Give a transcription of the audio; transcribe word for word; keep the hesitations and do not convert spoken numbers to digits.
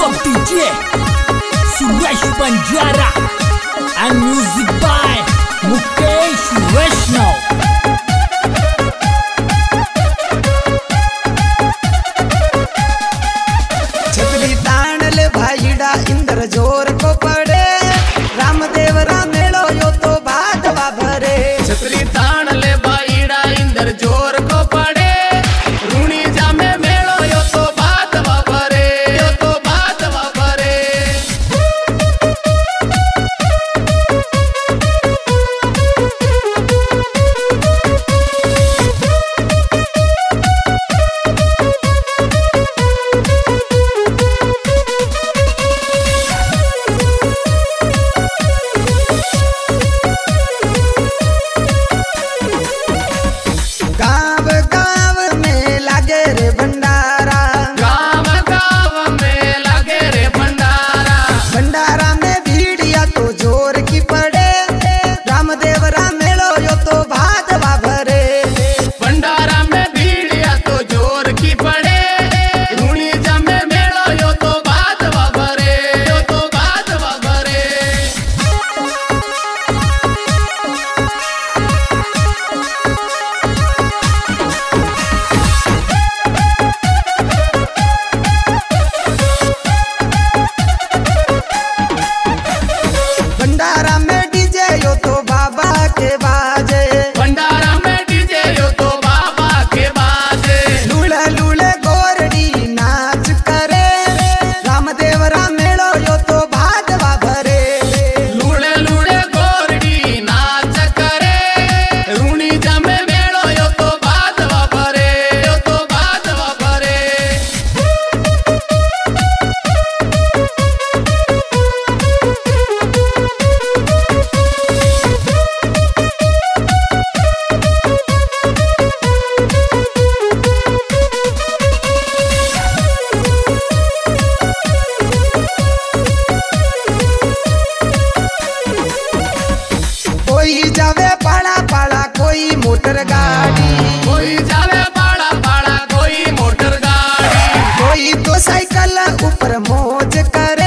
up D J Suresh Banjara and music by Mukesh Vaishnav. छतरी ताणल भाईडा इंद्र जोर को पड़े रामदेव रामेलो यो तो भादवा भरे। छतरी ताणल भाईडा इंद्र जोर को पड़े रूणी जामे मेलो यो तो भादवा भरे यो तो भादवा भरे। गाँव गाँव में लागे रे भंडारा, गाँव गाँव में लगे रे भंडारा। भंडारा में भीड़िया तो जोर की पड़े रामदेव रामेलो यो तो भादवा भरे। भंडारा में भीड़िया तो जोर की पड़े रूणी जामे मेलो यो तो भादवा भरे यो तो भादवा भरे। भंडारा में डीजे यो तो बाबा के बाजे, भंडारा में डीजे यो तो बाबा के बाजे। लूले लूले गोरडी नाच करे रामदेव रामेलो यो तो भादवा भरे। लूड़े लूड़े गोरडी नाच करे रूणी जामे मेलो यो तो भादवा भरे यो तो भादवा भरे। कोई जावे पाड़ा पाड़ा कोई मोटर गाड़ी, कोई जावे पाड़ा पाड़ा कोई मोटर गाड़ी। कोई तो साइकिल ऊपर मौज करे